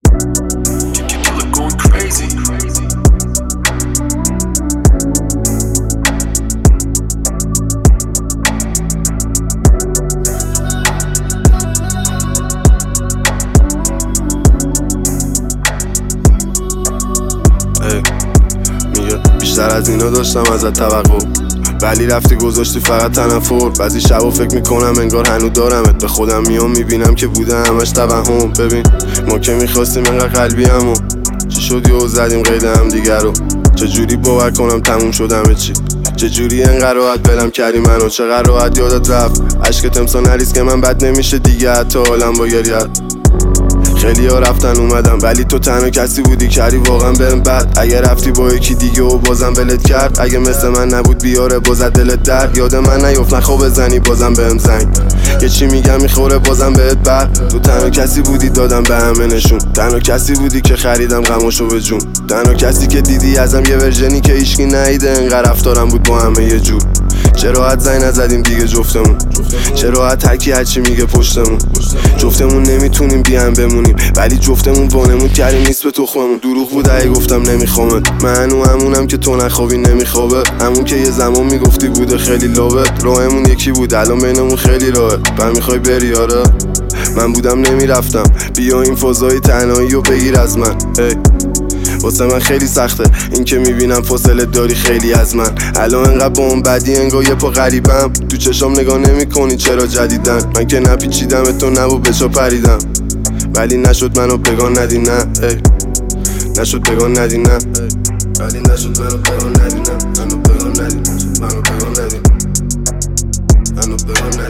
People are going crazy. میگه بیشتر از اینا داشتم ازت توقع، ولی رفتی گذاشتی فقط تنفر. بعضی شبا فکر میکنم انگار هنو دارمت، به خودم میام میبینم که بوده همش توهم. ببین ما که میخواستیم انقدر قلبی همو، چی شد یهو زدیم قید هم دیگر رو. چجوری باور کنم تموم شد همه چی، چجوری انقدر راحت بلم کردی منو، چقدر راحت یادت رفت عشقت امسا نریز که من بد نمیشه دیگه حتی حالم با گریت. خیلی ها رفتن اومدم ولی تو تنها کسی بودی کردی واقعا بهم بد. اگه رفتی با یکی دیگه و بازم ولت کرد، اگه مثل من نبود بیاره بازت دلت درد. یاد من نیفت نخوا بزنی بازم بهم زنگ، یه چی میگم میخوره بازم بهت بر. تو تنها کسی بودی دادم به همه نشون، تنها کسی بودی که خریدم غماشو به جون، تنها کسی که دیدی ازم یه ورژنی که هیچکی ندیده. انقدر رفتارم بود با همه یه جور. چرا حد زنگ نزدیم دیگه جفتمون، چرا حد هرکی هرچی میگه پشتمون. جفتمون نمیتونیم بیان بمونیم ولی جفتمون وانمون کردیم نیست به تخممون. دروغ بود اگه گفتم نمیخوامت، من همونم که تو نخوابی نمیخوابه، همون که یه زمان میگفتی بوده خیلی لابت. راهمون یکی بود الان بینمون خیلی راهه، بعد میخوای بری آره. من بودم نمیرفتم، بیا این فضای تنهایی رو بگیر از من. واسه من خیلی سخته این که میبینم فاصله داری خیلی از من. الان انقدر با اون بدی انگار یه پا غریبم، تو چشام نگاه نمی کنی چرا جدیدن. من که نپیچیدم تو نبود به چا پریدم، ولی نشد منو بگان ندی نه. نشد بگان ندی نه، ولی نشد منو بگان ندی نه. منو بگان ندی، منو بگان ندی، منو بگان ندی.